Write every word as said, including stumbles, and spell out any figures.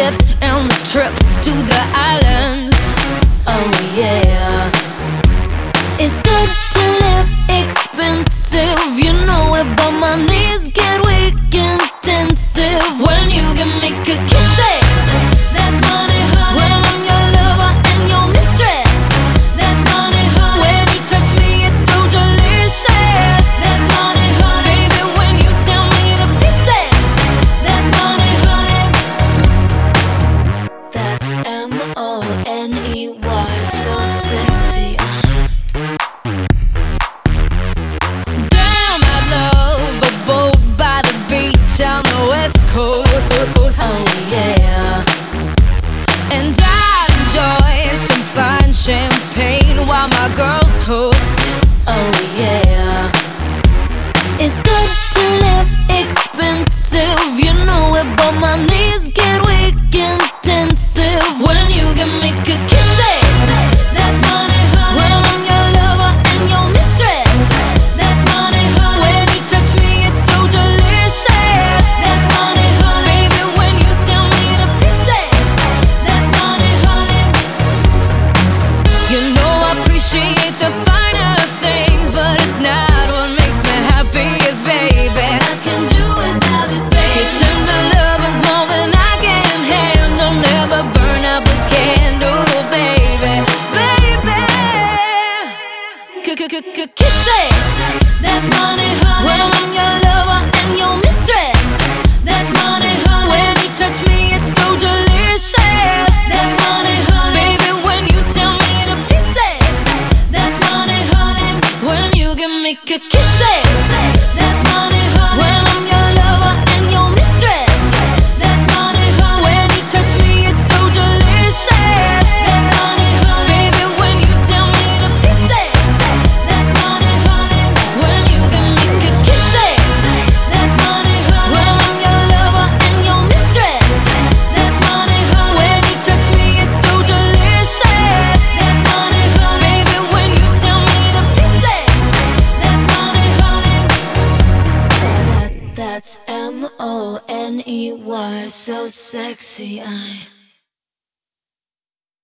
gifts and the trips to the islands. Oh yeah. It's good to live expensive, you know it, but my knees get weak intensive when you can make a kiss it. That's money, honey. When I'm your lover and your mistress, that's money, honey. When you touch me, it's so delicious. That's money, honey. Baby, when you tell me to piece it, that's money, honey. That's M O N E Y, so sexy. Damn, I love a boat by the beach on the west coast. Oh yeah. And I enjoy some fine champagne while my girls toast. Oh yeah. It's good to live expensive, you know it, but my knees get weak intensive when you can make a kiss it. That's money, honey. When I'm your lover and your mistress, that's money, honey. When you touch me, it's so delicious. That's money, honey. Baby, when you tell me to piece it, that's money, honey. You know I appreciate the finer things, but it's not what makes me happiest, baby. I can do without it, baby. Kitchen to lovin's more than I can handle. Never burn out this candle, baby, baby. Kiss it, that's money, honey. When I'm your lover and your mistress, that's money, honey. When you touch me, it's so delicious. That's money, honey. Baby, when you tell me to piece it, that's money, honey. When you can make a kiss it, that's money, honey. When I'm your lover and your mistress, that's money, honey. When you touch me, it's so delicious. That's money, honey. Baby, when you tell me to piece it, that's money, honey. When you can make a kiss it, that's money, honey. When I'm your lover and your mistress, that's money, honey. When you touch me, it's so delicious. That's money, honey. Baby, when you tell me to piece it, that's money, honey. That, that's M O N E Y, so sexy. I